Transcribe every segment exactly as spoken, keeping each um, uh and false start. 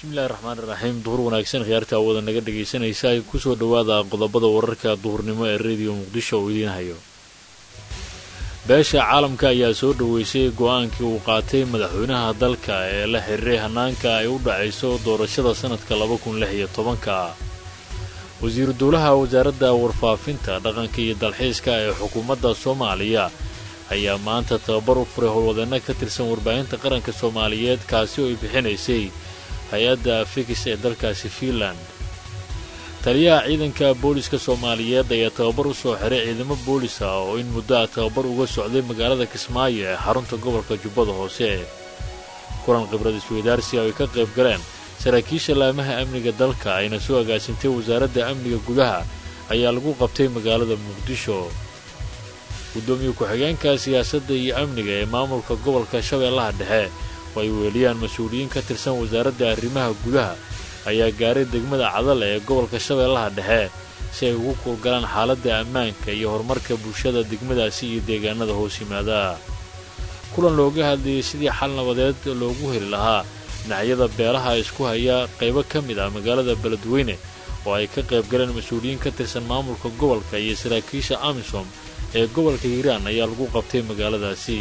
bismillahi raxmaani raxiim duhur wanaagsan khiyaarta wada naga dhagaysanaysa ay ku soo dhawaada qodobada wararka duhurnimo ee radio muqdisho oo idiin hayo beesha caalamka ayaa soo dhaweysay go'aankii uu qaatay madaxweynaha dalka ee la xiriiray hanaanka ay u dhacayso doorashada sanadka laba kun lix iyo tobanka wasiir dowlaha wasaaradda warfaafinta dhaqanka iyo dalxiiska ee xukuumadda Soomaaliya ayaa maanta tababar u furay howlwadeenno ka tirsan warbaahinta qaranka Soomaaliyeed kaasi oo ay bixinaysay hay-adda Fikis ee dalkaasi Finland. taliyaha ciidanka booliska Soomaaliyeed ayaa tababar u soo xiray ciidamo boolis ah oo in muddo ah tababar uga socday magaalada Kismaayo ee xarunta gobolka Jubbada Hoose. kulan khibrad isweydaarsi ay ka qayb galeen saraakiisha laamaha amniga dalka ayna soo agaasintay wasaaradda amniga gudaha ayaa lagu qabtay magaalada Muqdisho. gudoomiye ku-xigeenka siyaasadda iyo amniga ee maamulka gobolka Shabeellaha Dhexe way weeliyaan mas'uuliyiin ka tirsan wasaaradda arrimaha gudaha ayaa gaaray degmada Cadal ee gobolka Shabeellaha Dhexe si ay ugu kulgalaan xaaladda ammaanka iyo horumarka bulshada degmadaasi iyo deegaanada hoos yimaada. kulan looga hadlayay sidii xal nabadeed loogu heli lahaa dhinacyada beelaha isku haya qaybo ka mid ah magaalada Beledweyne oo ay ka qayb galeen mas'uuliyiin ka tirsan maamulka gobolka iyo saraakiisha Amisom ee gobolka Hiiraan ayaa lagu qabtay magaaladaasi.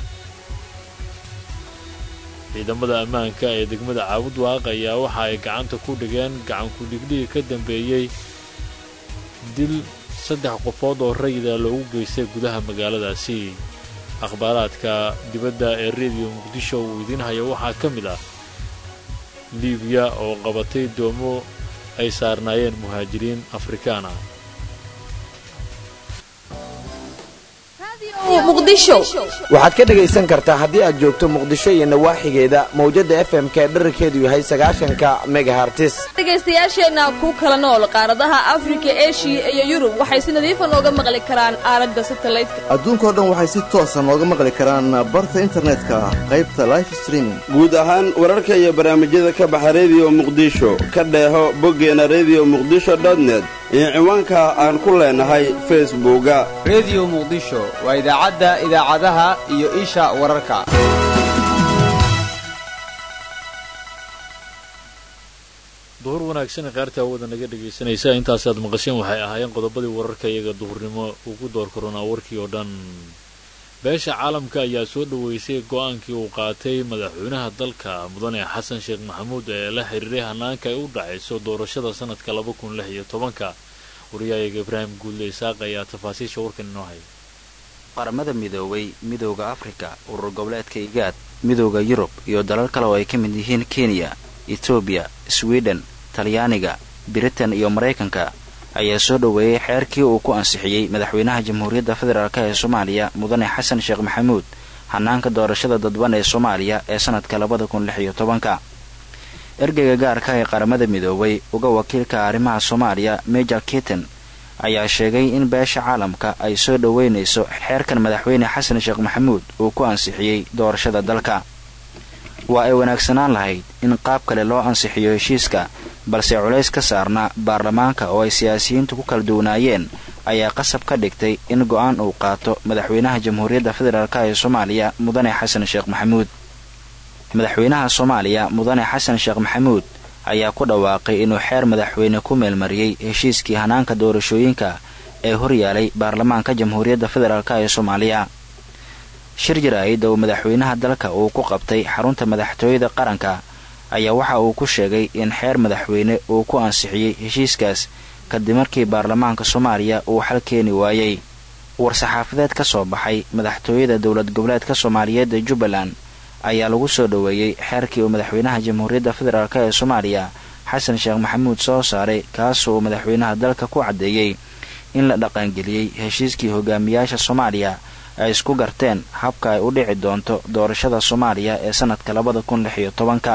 ciidamada ammaanka ee degmada Caabud Waaq ayaa waxa ay gacanta ku dhigeen gacan ku dhigdhig ka dambeeyay dil saddex qofood oo rayida loogu geystay gudaha magaaladaasi. akhbaaraadka dibadda ee radio Muqdisho uu idin hayo waxaa ka mid ah Liibiya oo qabatay doomo ay saarnaayeen muhaajiriin Afrikaan ah. waxaad ka dhagaysan kartaa haddii aad joogto Muqdisho iyo nawaaxigeeda mawjada F M ka dhererkeedu yahay sagaashanka megahertz. dhagaystayaasheena ku kala nool qaaradaha Afrika, Asia iyo Yurub waxay si nadiif ah nooga maqli karaan aalada satellite-ka. adduunka oo dhan waxay si toos ah nooga maqli karaan barta internetka qaybta live streaming. guud ahaan wararka iyo barnaamijyada ka baxa radio Muqdisho ka dheeho boggeena radio muqdisho dot net iyo ciwaanka aan ku leenahay Facebook-ga Radio Muqdisho waa idaacadda idaacadaha iyo isha wararka. duhur wanaagsan qaarta wada naga dhageysanaysa intaas aad maqasheen waxay ahaayeen qodobadii wararka iyaga duhurnimo ugu door korona warkii oo dhan. beesha caalamka ayaa soo dhaweysay go'aankii uu qaatay madaxweynaha dalka mudane xasan sheekh maxamuud ee la xiriiray hanaanka ay u dhacayso doorashada sanadka laba kun lix iyo tobanka. wariyaha Ibrahim Guule Isaaq ayaa tafaasiisha warkan inoo haya. qaramada midoobay midowga Afrika urur goboleedka IGAD midowga Yurub iyo dalal kale oo ay ka mid yihiin Kenya, Ethiopia, Sweden, Talyaaniga, Britain iyo Mareykanka ayaa soo dhaweeyay xeerkii uu ku ansixiyay madaxweynaha Jamhuuriyadda Federaalka ee Soomaaliya mudane xasan sheekh maxamuud hanaanka doorashada dadban ee Soomaaliya ee sanadka laba kun lix iyo tobanka. ergeyga gaarka ee qaramada midoobay uga wakiilka arrimaha Soomaaliya Major Keaton ayaa sheegay in beesha caalamka ay soo dhaweynayso xeerkan madaxweyne xasan sheekh maxamuud uu ku ansixiyay doorashada dalka. waa ay wanaagsanaan lahayd in qaab kale loo ansixiyo heshiiska balse culays ka saarna baarlamaanka oo ay siyaasiyiintu ku kala duwanaayeen ayaa qasab ka dhigtay in go'aan uu qaato madaxweynaha Jamhuuriyadda Federaalka ee Soomaaliya mudane xasan sheekh maxamuud. madaxweynaha Soomaaliya mudane xasan sheekh maxamuud ayaa ku dhawaaqay inuu xeer madaxweyne ku meelmariyay heshiiskii hanaanka doorashooyinka ee horyaalay baarlamaanka Jamhuuriyadda Federaalka ee Soomaaliya. shir jaraa'id oo madaxweynaha dalka uu ku qabtay xarunta madaxtooyada qaranka ayaa waxa uu ku sheegay in xeer madaxweyne uu ku ansixiyay heshiiskaas kadib markii baarlamaanka Soomaaliya uu xal keeni waayay. war-saxaafadeed ka soo baxay madaxtooyada dowlad goboleedka Soomaaliyeed ee Jubbaland ayaa lagu soo dhaweeyay xeerkii uu madaxweynaha Jamhuuriyadda Federaalka ee Soomaaliya xasan sheekh maxamuud soo saaray kaas oo madaxweynaha dalka ku cadeeyay in la dhaqangeliyay heshiiskii hogaamiyaasha Soomaaliya ay isku garteen habka ay u dhici doonto doorashada Soomaaliya ee sanadka laba kun lix iyo tobanka.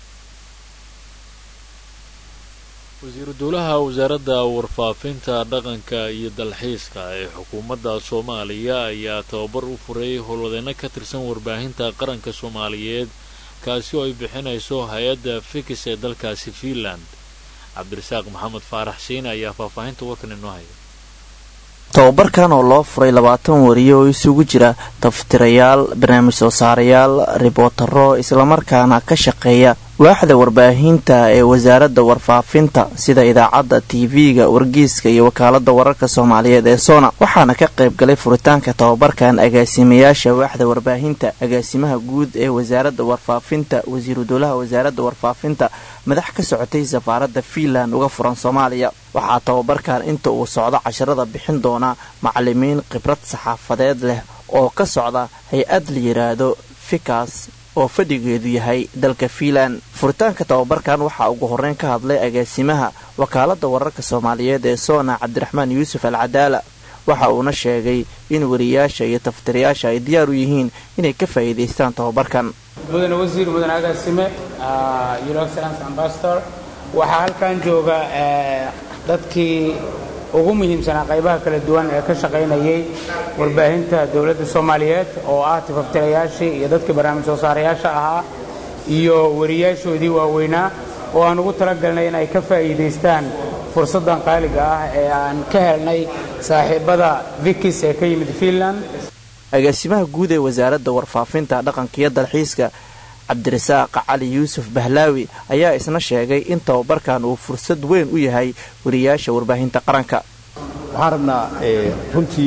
wasiir dowlaha wasaaradda warfaafinta dhaqanka iyo dalxiiska ee xukuumadda Soomaaliya ayaa tababar u furay howlwadeenno ka tirsan warbaahinta qaranka Soomaaliyeed kaasi oo ay bixinayso hay-adda Fikis ee dalkaasi Finland. Cabdirasaaq Maxamed Faarax Siin ayaa faahfaahinta warkan inoo haya. tababarkan oo loo furay labaatan wariyo oo isugu jira taftirayaal, barnaamij soo saarayaal, ribootaro isla markaana ka shaqeeya waaxda warbaahinta ee wasaaradda warfaafinta sida idaacadda tv-ga wargeyska iyo wakaalada wararka soomaaliyeed ee soona waxaana ka qayb galay furitaanka tababarkan agaasimayaasha waaxda warbaahinta agaasimaha guud ee wasaaradda warfaafinta wasiiru dowlaha wasaaradda warfaafinta madax ka socotay safaaradda Finland uga furan Soomaaliya waxaa tababarkan inta uu socdo casharada bixin doona macallimiin khibrad saxaafadeed leh oo ka socda hay-ad la yiraahdo Fikas oo fadhigeedu yahay dalka Finland furitaanka tababarkan waxaa ugu horeyn ka hadlay agaasimaha wakaalada wararka Soomaaliyeed ee Soona Cabdiraxmaan Yuusuf Al-Cadaala waxa uuna sheegay in wariyaasha iyo taftirayaasha ay diyaar u yihiin inay ka faa'iideystaan tababarkan mudane wasiir mudane agaasime your excellence ambassador waxa halkan jooga dadkii ugu muhiimsanaa qaybaha kala duwan ee ka shaqeynayay warbaahinta dawladda Soomaaliyeed oo ah taftirayaashii iyo dadka barnaamij soo saarayaasha ahaa iyo wariyaashoodii waaweynaa oo aan ugu talagalnay in ay ka faa'iideystaan fursadan qaaliga ah ee aan ka helnay saaxiibada Vikis ee ka yimid Finland agaasimaha guud ee wasaaradda warfaafinta dhaqanka iyo dalxiiska Cabdirasaaq Cali Yuusuf Bahlaawi ayaa isna sheegay in tababarkan uu fursad weyn u yahay wariyaasha warbaahinta qaranka waxaan rabnaa runtii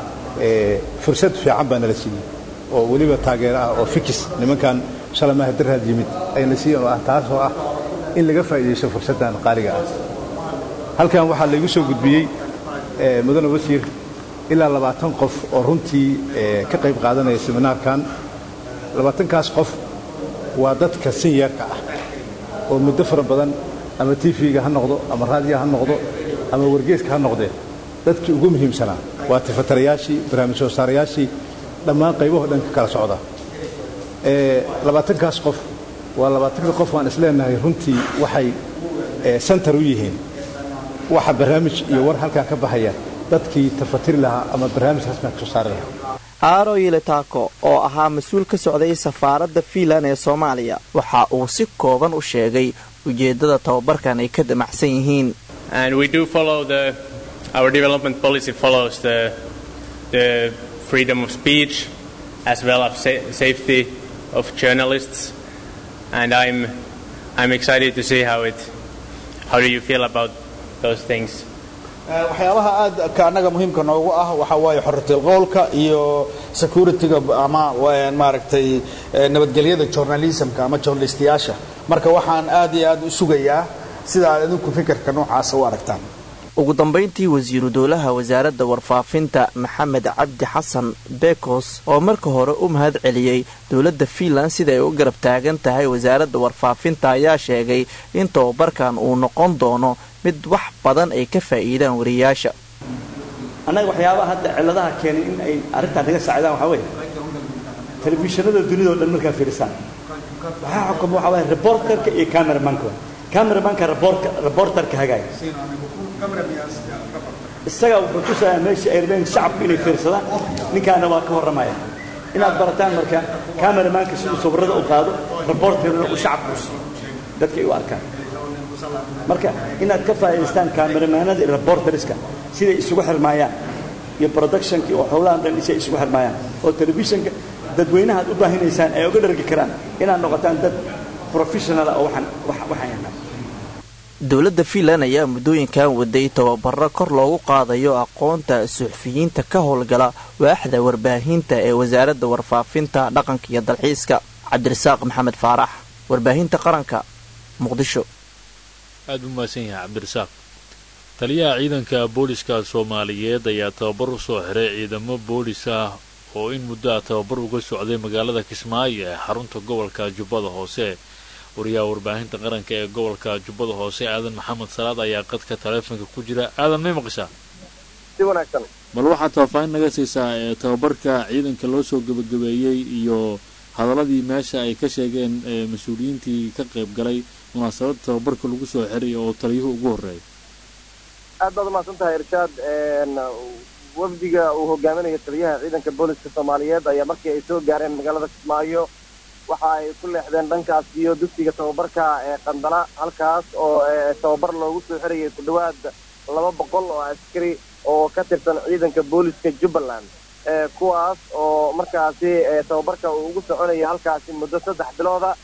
fursad fiican baan la siiyay oo waliba taageero ah oo Vikis nimankan shalamaha daraad yimid ay la siiyeen oo ah taas oo ah in laga faa'iideysto fursadan qaaliga ah halkan waxaa lagu soo gudbiyay mudane wasiir ilaa labaatan qof oo runtii ka qayb qaadanaya seminaarkan labaatan kaas qof waa dadka seniorka ah oo muddo fara badan ama T V-ga ha noqdo ama raadiyo ha noqdo ama wargeyska ha noqdo dadkii ugu muhiimsanaa waa tafatirayaashii barnaamij soo saarayaashii dhammaan qaybaha dhan ka kala socda ee labaatan kaas qof waa labaatan qof aan isleenahay runtii waxay center u yihiin waxa barnaamij iyo war halka ka baxaya dadkii tafatir lahaa ama barnaamij rasmi ah ka soo saari lahaa Aaro Yiletaako oo ahaa mas'uul ka socday safaaradda Finland ee Soomaaliya waxa uu si kooban u sheegay ujeedada tababarkan ay ka damacsan yihiin and we do follow the our development policy follows the the freedom of speech as well as sa- safety of journalists and I'm I'm excited to see how it how do you feel about those things waxyaabaha aad ka anaga muhiimka noogu ah waxa waaye xorriyadda qowlka iyo security-ga ama maaragtay nabadgelyada journalism-ka ama journalistiyaasha marka waxaan aad iyo aad u sugayaa sida aad idinku fikirka noocaas u aragtaan ugu dambeyntii wasiiru dowlaha wasaaradda warfaafinta Maxamed Cabdi Xasan Bekos oo marka hore u mahad celiyay dawladda Finland sida ay u garab taagan tahay wasaaradda warfaafinta ayaa sheegay in tababarkan uu noqon doono mid wax badan ay ka faa'iidaan wariyaasha anaga waxyaabaha hadda ciladaha keenay in ay arintan naga saacidaan waxa weeye telefishinada dunida oo dhan markaa fiirsan waxa xukumo waxa weeye reporterka iyo cameramanka cameramanka reporter reporterka hagaay isaga wuxuu tusaa meesha ay rabeen shacabku inay fiirsadaan ninkaana waa ka warramaya inaad barataan marka cameramanka sidoo sawirada u qaado reporterna uu shacabku dadka ay u arkaan marka inaad ka faa'iideystaan cameramanada iyo reporterska sida isugu xirmayaan iyo productionki oo howlahan dhan isay isugu xirmayaan oo televisionka dadweynaha aad u baahinaysaan ay uga dhargi karaan inaad noqotaan dad professional oo waxan waxayna dawladda Finland ayaa muddooyinkan waday tababaro kor loogu qaadayo aqoonta suxufiyiinta ka howlgala waaxda warbaahinta ee wasaaradda warfaafinta dhaqanka iyo dalxiiska Cabdirasaaq Maxamed Faarax warbaahinta qaranka Muqdisho aad u maasan yahay Cabdirasaaq taliyaha ciidanka booliska Soomaaliyeed ayaa tababar u soo xiray ciidamo boolis ah oo in muddo tababar uga socday magaalada Kismaayo ee xarunta gobolka Jubbada Hoose wariyaha warbaahinta qaranka ee gobolka Jubbada Hoose Aadan Maxamed Salaad ayaa qadka taleefanka ku jira Aadan ma maqashaa si wanaagsan bal waxa tafaahfaahin naga siisaa ee tababarka ciidanka loo soo gabagabeeyay iyo hadaladii meesha ay ka sheegeen mas'uuliyiintii ka qayb galay munaasabad tababarka lagu soo xiray oo taliyuhu ugu horeeyay aad baad umahadsan tahay Irshaad wafdiga uu hogaaminayo taliyaha ciidanka booliska Soomaaliyeed ayaa markii ay soo gaareen magaalada Kismaayo waxa ay ku leexdeen dhankaas iyo dugsiga tababarka ee Qandala halkaas oo tababar loogu soo xirayay ku dhawaad laba boqol oo askari oo ka tirsan ciidanka booliska Jubbaland ee kuwaas oo markaasi tababarka uu ugu soconayay halkaas muddo saddex bilooda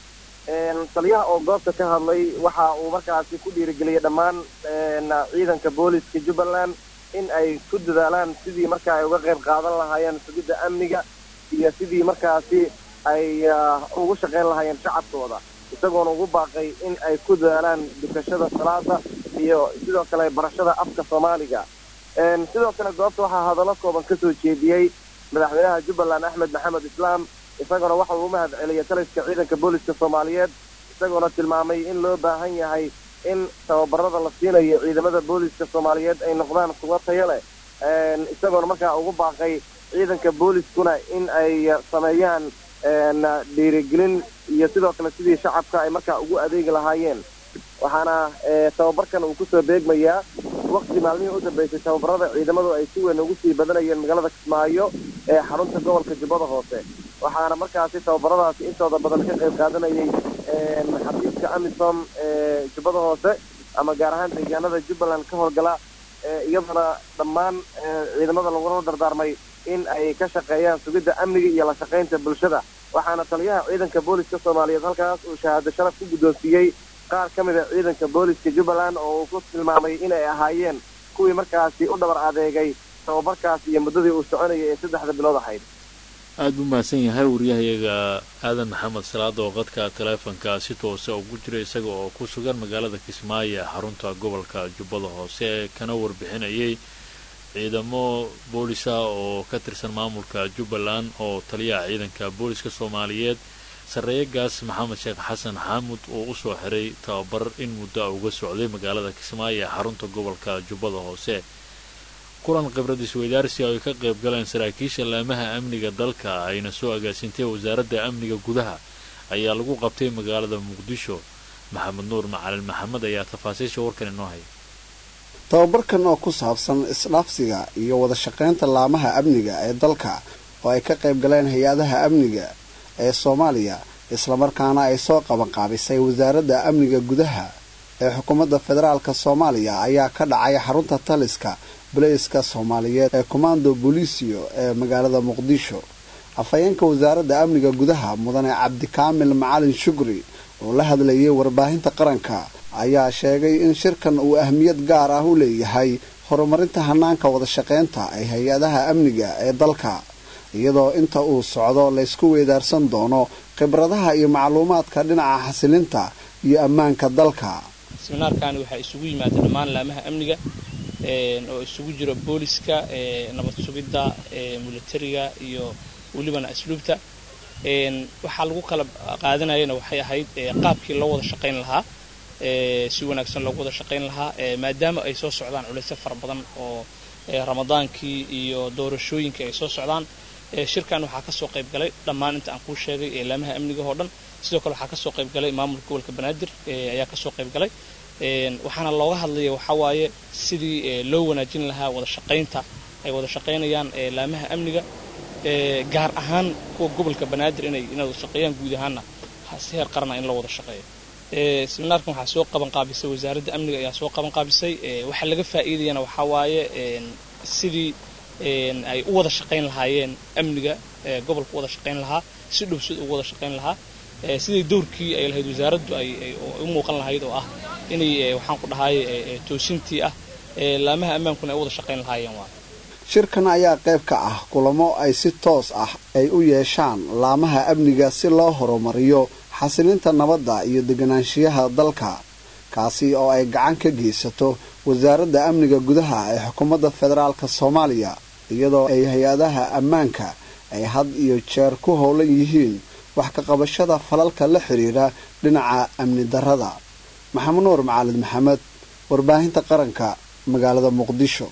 taliyaha oo goobta ka hadlay waxa uu markaasi ku dhiirigeliyey dhammaan ciidanka booliska jubbaland in ay ku dadaalaan sidii marka ay uga qayb qaadan lahaayeen sugidda amniga iyo sidii markaasi ay ugu shaqayn lahaayeen shacabkooda isagoona ugu baaqay in ay ku dadaalaan dukashada salaada iyo sidoo kale barashada afka soomaaliga sidoo kale goobta waxaa hadallo kooban ka soo jeediyey madaxweynaha jubbaland axmed maxamed islaam isagoona waxa uu u mahad celiyay taliska ciidanka booliska soomaaliyeed isagoona tilmaamay in loo baahan yahay in tababarada la siinayo ciidamada booliska soomaaliyeed ay noqdaan kuwa tayo leh isagoona markaa ugu baaqay ciidanka booliskuna in ay sameeyaan dhiirigelin iyo sidoo kale sidii shacabka ay markaa ugu adeegi lahaayeen waxaana tababarkan uu kusoo beegmayaa waqti maalmihii u dambeysay tababarada ciidamadu ay si weyn ugu sii badanayeen magaalada kismaayo ee xarunta gobolka jubbada hoose waxaana markaasi tababaradaasi intooda badan ka qayb qaadanayay xafiiska amisom ee jubbada hoose ama gaar ahaan deegaanada jubbaland ka howlgala iyadana dhammaan ciidamada lagula dardaarmay in ay ka shaqeeyaan sugidda amniga iyo la shaqaynta bulshada waxaana taliyaha ciidanka booliska soomaaliyeed halkaas uu shahaado sharaf ku guddoonsiiyey qaar ka mid a ciidanka booliska jubbaland oo uu ku tilmaamay inay ahaayeen kuwii markaasi u dhabar adeegay tababarkaas iyo muddadii uu soconayay ee saddexda bilood ahayd aad buu mahadsan yahay wariyahayaga aadan maxamed salaada oo qadka taleefonka si toose ugu jira isaga oo ku sugan magaalada kismaayo ee xarunta gobolka jubbada hoose kana warbixinayay ciidamo boolisa oo ka tirsan maamulka jubbaland oo taliyaha ciidanka booliska soomaaliyeed sarreeyagaas maxamed sheekh xasan xaamud oo u soo xiray tababar in muddo uga socday magaalada kismaayo ee xarunta gobolka jubbada hoose kulan khibrad isweydaarsi ay ka qayb galeen saraakiisha laamaha amniga dalka ayna soo agaasintay wasaaradda amniga gudaha ayaa lagu qabtay magaalada muqdisho maxamed nuur macalin maxamed ayaa tafaasiisha warkan inoo haya tababarkan oo ku saabsan isdhaafsiga iyo wada shaqaynta laamaha amniga ee dalka oo ay ka qayb galeen hay-adaha amniga ee soomaaliya islamarkaana ay soo qabanqaabisay wasaaradda amniga gudaha ee xukuumadda federaalka soomaaliya ayaa ka dhacay xarunta taliska booliiska soomaaliyeed ee commando bolisio ee magaalada muqdisho afhayeenka wasaaradda amniga gudaha mudane cabdikaamil macalin shukri oo la hadlayay warbaahinta qaranka ayaa sheegay in shirkan uu ahmiyad gaar ah u leeyahay horumarinta hanaanka wada shaqaynta ee hay-adaha amniga ee dalka iyadoo inta uu socdo laysku weydaarsan doono khibradaha iyo macluumaadka dhinaca xasilinta iyo ammaanka dalka seminaarkani waxaa isugu yimaada dhammaan laamaha amniga oo isugu jiro booliska nabad sugidda militariga iyo welibana asluubta waxaa lagu kala qaadanayana waxay ahayd qaabkii loo wada shaqayn lahaa si wanaagsan loogu wada shaqayn lahaa maadaama ay soo socdaan culaysyo fara badan oo ramadaankii iyo doorashooyinkii ay soo socdaan shirkan waxaa kasoo qayb galay dhammaan inta aan kuu sheegay laamaha amniga oo dhan sidoo kale waxaa kasoo qayb galay maamulka gobolka banaadir ayaa kasoo qayb galay waxaana looga hadlaya waxaa waaye sidii loo wanaajin lahaa wada shaqaynta ay wada shaqaynayaan laamaha amniga gaar ahaan kuwa gobolka banaadir inay inay wada shaqeeyaan guud ahaanna si heer qarana in loo wada shaqeeyo seminaarkan waxaa soo qaban qaabisay wasaaradda amniga ayaa soo qaban qaabisay waxaa laga faa'iidayana waxaa waaye sidii ay u wada shaqayn lahaayeen amniga gobolka u wada shaqayn lahaa si dhow sid ugu wada shaqayn lahaa sidii dowrkii ay lahayd wasaaraddu ay u muuqan lahayd oo ah inay waxaan ku dhahay toosintii ah laamaha ammaankuna ay u wada shaqayn lahaayeen waa shirkan ayaa qayb ka ah kulamo ay si toos ah ay u yeeshaan laamaha amniga si loo horumariyo xasilinta nabadda iyo deganaanshiyaha dalka kaasi oo ay gacan ka geysato wasaaradda amniga gudaha ee xukuumadda federaalka soomaaliya iyadoo ay hay-adaha ammaanka ay had iyo jeer ku howlan yihiin wax ka qabashada falalka la xiriira dhinaca amni darrada maxamed nuur macalin maxamed warbaahinta qaranka magaalada muqdisho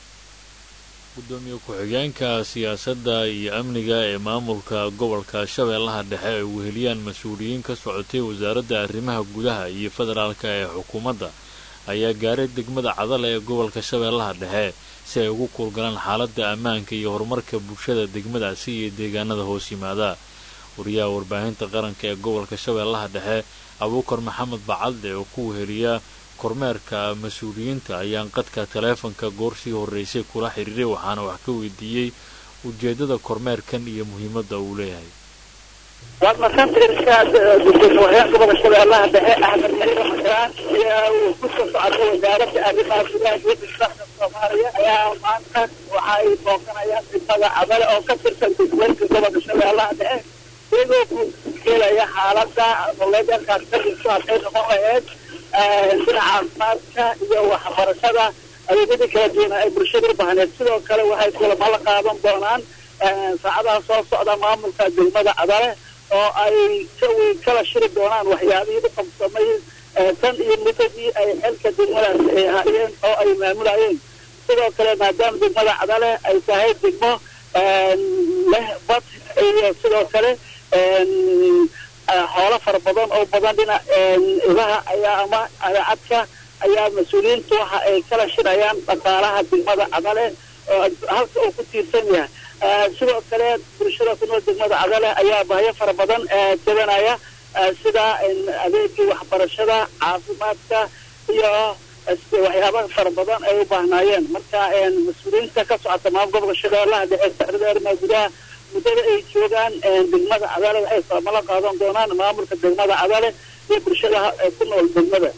gudoomiye ku-xigeenka siyaasadda iyo amniga ee maamulka gobolka shabeellaha dhexe ay weheliyaan mas-uuliyiin ka socotay wasaaradda arrimaha gudaha iyo federaalka ee xukuumadda ayaa gaaray degmada cadal ee gobolka shabeellaha dhexe si ay ugu kuulgalaan xaaladda ammaanka iyo horumarka bulshada degmadaasi iyo deegaanada hoos yimaada wariyaha warbaahinta qaranka ee gobolka shabeellaha dhexe abuukar maxamed bacalde oo ku weheliya kormeerka mas-uuliyiinta ayaan qadka taleefonka goorsii horreysay kula xiriiray waxaana wax ka weydiiyey ujeeddada kormeerkan iyo muhiimadda uu leeyahay waad marsanta irshaad dugsiyaha gobolka shabeellaha dhexe axmed mariiro xasaan ayaa uu ku soo socotay wasaaradda arrimaha gudaha iyo difaaca soomaaliya ayaa maanta waxa ay booqanayaan degmada cadale oo ka tirsan degmooyinka gobolka shabeellaha dhexe iyagoo ku helaya xaaladda nololeedkaas ka jirto hadday noqon lahayd dhinaca caafimaadka iyo waxbarashada adeegyada kala duwan ay bulshada u baahneed sidoo kale waxay kulamo la qaadan doonaan saacadaha soo socda maamulka degmada cadale oo ay kawi kala shiri doonaan waxyaabihii u qabsamay tan iyo muddadii ay xilka degmadaas ay hayeen oo ay maamulayeen sidoo kale maadaama degmada cadale ay tahay degmo leh bad iyo sidoo kale xoolo fara badan oo badan dhinac ilaha ayaa ama cadka ayaa mas-uuliyiintu waxa ay kala shirayaan dhaqaalaha degmada cadale oo halka uu ku tiirsan yahay sidoo kale bulshada ku nool degmada cadale ayaa bahyo fara badan jabanaya sida adeegii waxbarashada caafimaadka iyo waxyaaba fara badan ay u baahnaayeen marka mas-uuliyiinta ka socota maamul gobolka shabeellaha dhexe saxrada arrimaha gudaha muddada ay joogaan degmada cadale waxay kulamo la qaadan doonaan maamulka degmada cadale iyo bulshada ku nool degmada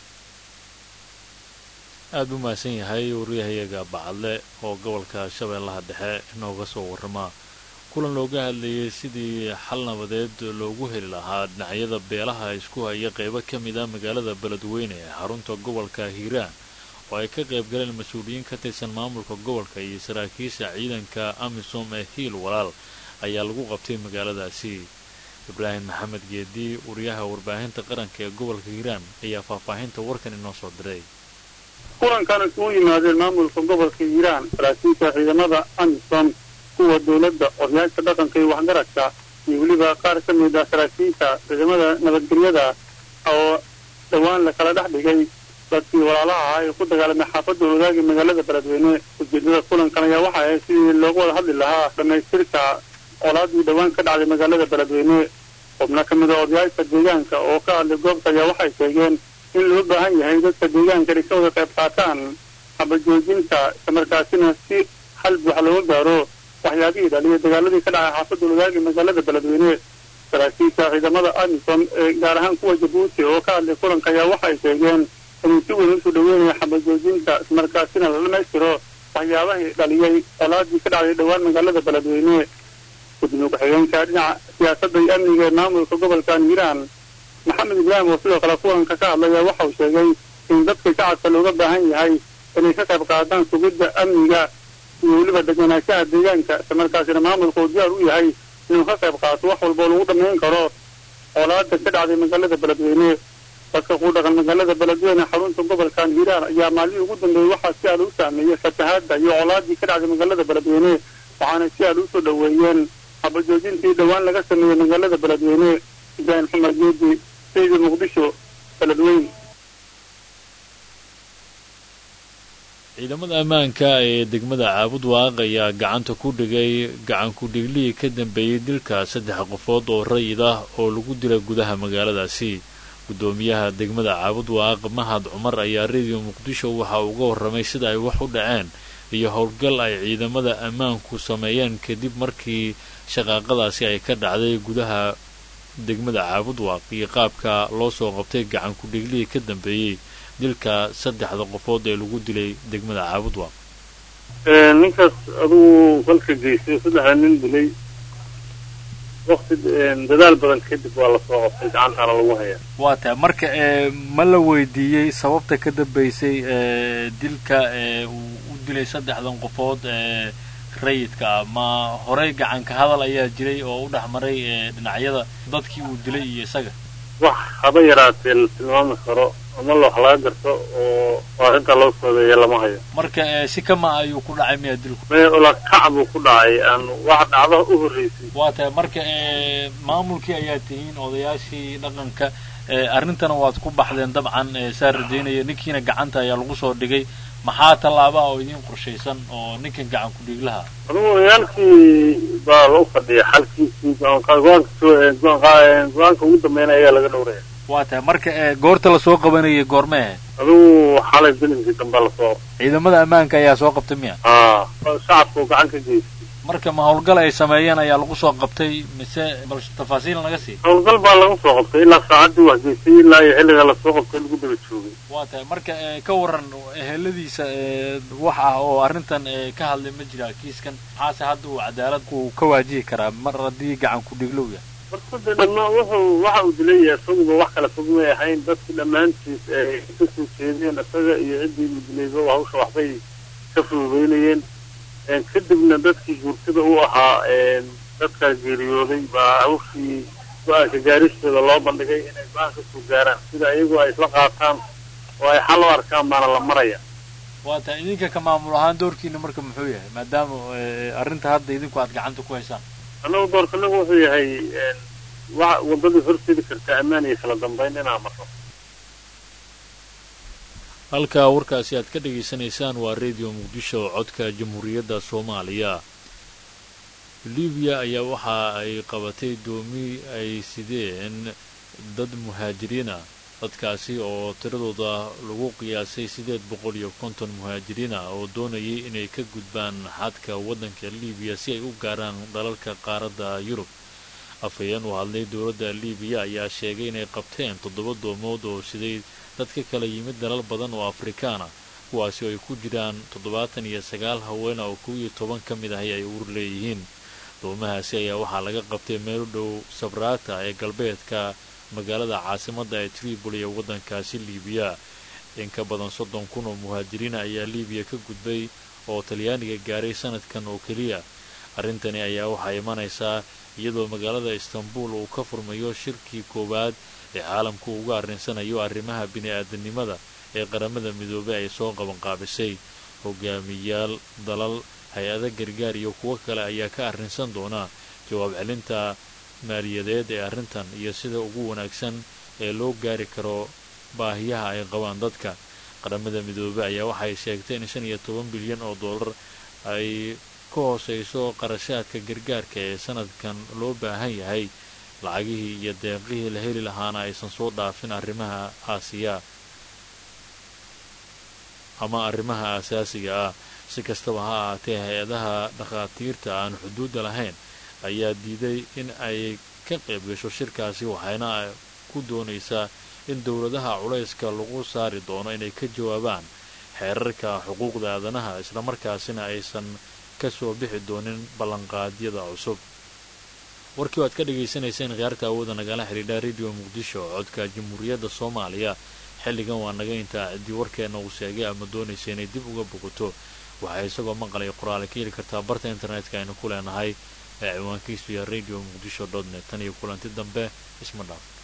aada u mahadsan yahay wariyahayaga bacadle oo gobolka shabeellaha dhexe inooga soo warramaa kulan looga hadlayay sidii xal nabadeed loogu heli lahaa dhinacyada beelaha isku haya qaybo ka mid a magaalada beledweyne ee xarunta gobolka hiiraan oo ay ka qayb galeen mas-uuliyiin ka tirsan maamulka gobolka iyo saraakiisha ciidanka amisom ee hiil walaal ayaa lagu qabtay magaaladaasi ibraahim maxamed geedi wariyaha warbaahinta qaranka ee gobolka hiiraan ayaa faahfaahinta warkan inoo soo diray kulankan isugu yimaadeen maamulka gobolka hiiraan saraakiisha ciidamada amisom kuwa dowladda odayaasha dhaqanka iyo waxgaradka iyo weliba qaar ka mid ah saraakiisha ciidamada nabadgelyada oo dhowaan la kala dhex dhigay dadkii walaalaha ahaa ee ku dagaalamay xaafadda wadaagi magaalada beledweyne ujeedada kulankan ayaa waxa ahayd sidii loogu wada hadli lahaa dhammaystirka colaadii dhowaan ka dhacday magaalada beledweyne xubno ka mid a odayaasha deegaanka oo ka hadlay goobta ayaa waxay sheegeen in loo baahan yahay dadka deegaanka inay ka wada qayb qaataan habajoojinta islamarkaasina si xal buuxa looga gaaro waxyaabihii dhaliya dagaaladii ka dhacay xaafadda wadaagi magaalada beledweyne saraakiisha ciidamada amisom ee gaar ahaan kuwa jabuuti oo ka hadlay kulanka ayaa waxay sheegeen inuu si weyn usoo dhaweynaya xabajoojinta islamarkaasina la dhamaystiro waxyaabahii dhaliyay colaadii ka dhacday dhowaan magaalada beledweyne gudoomiye ku-xigeenka dhinaca siyaasadda iyo amniga ee maamulka gobolkan hiiraan maxamed ibraahim oo sidoo kale kulanka ka hadlaya waxa uu sheegay in dadka shacabka looga baahan yahay inay ka qayb qaataan sugidda amniga iyo weliba degenaanshaha deegaanka islamarkaasina maamulka uu diyaar u yahay inuu ka qayb qaato wax walba oo lagu dhammayn karo colaada ka dhacday magaalada beledweyne dadka ku dhaqan magaalada beledweyne xarunta gobolkan hiiraan ayaa maalmihii ugu dambeeyey waxaa si aad u saameeyey fatahaadda iyo colaadii ka dhacday magaalada beledweyne waxaana si aad usoo dhaweeyeen habajoojintii dhowaan laga sameeyey magaalada beledweyne ibraahim xumar geedi saydi muqdisho beledweyne ciidamada ammaanka ee degmada caabud waaq ayaa gacanta ku dhigay gacan ku-dhiglihii ka dambeeyey dilka saddex qofood oo rayid ah oo lagu dilay gudaha magaaladaasi guddoomiyaha degmada caabud waaq mahad cumar ayaa radio muqdisho waxa uga warramay sida ay wax u dhaceen iyo howlgal ay ciidamada ammaanku sameeyeen kadib markii shaqaaqadaasi ay ka dhacday gudaha degmada caabud waaq iyo qaabka loo soo qabtay gacan ku-dhiglihii ka dambeeyey dilka saddexda qofood ee lagu dilay degmada caabud waaq ninkaas adugu falka geystay saddexda nin dilay waqti dadaal badan kadib waa lasoo qabtay gacantaana lagu hayaa waa tahay marka ma la weydiiyey sababta ka dambaysay dilka uu u dilay saddexdan qofood rayidka ah ma horey gacanka hadal ayaa jiray oo u dhex maray dhinacyada dadkii uu dilay iyo isaga wax haba yaraatee la tilmaami karo ama wax laga garto oo arrinta loo soodeeya lama hayo marka si kama ayuu ku dhacay miya dilku mee ula kac buu ku dhacay aan wax dhacdo u horreysay waa tahay marka maamulkii ayaa tihiin odayaashii dhaqanka arrintana waad ku baxdeen dabcan saa rajaynaya ninkiina gacanta ayaa lagu soo dhigay maxaa tallaaba oo idiin qorshaysan oo ninkan gacan ku-dhiiglaha adugu odayaalkii baa loo fadhiya xalkiisii go-aanka ugu dambeynaya ayaa laga dhowraya waa tahay marka goorta lasoo qabanayay goormee adugu xalay bilinkii dambaa lasoo ciidamada ammaanka ayaa soo qabtay miya a shacabku gacan ka geystay marka ma howlgal ay sameeyeen ayaa lagu soo qabtay mise bal tafaasiil naga sii howlgal baa lagu soo qabtay ilaa saacadii waxgeysay ilaa iyo xilliga lasoo qabtay lagu daba joogay waa tahay marka ka waran eheladiisa wax ah oo arrintan ka hadlay ma jira kiiskan maxaase hadda uu cadaalad uu ka waajihi karaa mar haddii gacan ku dhiglow yahay markada dhammaan wuxuu waxa uu dilayahay fogba wax kala fog may ahayn dadku dhammaantiis ay kasoo jeedeen isaga iyo ciddii mudnayba hawsha waxbay ka fududaynayeen kadibna dadkii guurtada u ahaa dadkaa geeriyooday baa hawshii go-aanka gaaristooda loo bandhigay inay go-aan kasoo gaaraan sida iyagu ay isla qaataan oo ay xal u arkaan baana la maraya waa tahay idinka ka maamul ahaan doorkiina marka muxuu yahay maadaama arrinta hadda idinku aad gacanta ku haysaan annagu doorkanagu wuxuu yahay wa waddadii horseedi kartaa ammaan iyo kala dambayn inaan marno halkaa warkaasi aad ka dhegaysanaysaan waa radio muqdisho codka jamhuuriyadda soomaaliya libiya ayaa waxa ay qabatay doomi ay sideen dad muhaajiriina dadkaasi oo tiradooda lagu qiyaasay sideed boqol iyo konton muhaajiriina oo doonayay inay ka gudbaan xadka waddanka libiya si ay u gaaraan dalalka qaaradda yurub afhayeen u hadlay dowladda libiya ayaa sheegay inay qabteen toddoba doomood oo siday dad ka kala yimid dalal badan oo afrikaana kuwaasi oo ay ku jiraan toddobaatan iyo sagaal haweena oo kow iyo toban ka mid ahi ay uur leeyihiin doomahaasi ayaa waxaa laga qabtay meel u dhow sabrata ee galbeedka magaalada caasimadda ee tripoli ee waddankaasi libiya in ka badan soddon kun oo muhaajiriina ayaa libiya ka gudbay oo talyaaniga gaaray sanadkan oo keliya arrintani ayaa waxaa imanaysaa iyadoo magaalada istanbul uu ka furmayo shirkii koowaad ee caalamku uga arrinsanayo arrimaha bini-aadanimada ee qaramada midoobey ay soo qabanqaabisay hogaamiyaal dalal hay-ada gargaar iyo kuwo kale ayaa ka arrinsan doona jawaab celinta maaliyadeed ee arrintan iyo sida ugu wanaagsan ee loo gaari karo baahiyaha ay qabaan dadka qaramada midoobey ayaa waxay sheegtay in shan iyo toban bilyan oo dollar ay ka hooseyso qarashaadka gargaarka ee sanadkan loo baahan yahay lacagihii iyo deeqihii la heli lahaana aysan soo dhaafin arrimaha aasiya ama arrimaha asaasiga ah si kastaba ha ahaatee hay-adaha dhakhaatiirta aan xuduudda lahayn ayaa diiday in ay ka qayb gasho shirkaasi waxayna ku doonaysaa in dowladaha culayska lagu saari doono inay ka jawaabaan xeerarka xuquuqda aadanaha islamarkaasina aysan ka soo bixi doonin ballanqaadyada cusub warkii o aad ka dhegaysanayseen khiyaarta awooda nagala xidhiidha radio muqdisho codka jamhuuriyadda soomaaliya xilligan waa naga intaa ciddii warkeenna uu sheegay ama doonaysa inay dib uga bogoto waxay isagoo maqlay qoraale ka heli kartaa barta internetka aynu ku leenahay ee ciwaankiisu yahay radio muqdisho dot net tan iyo kulanti dambe isma dhaaf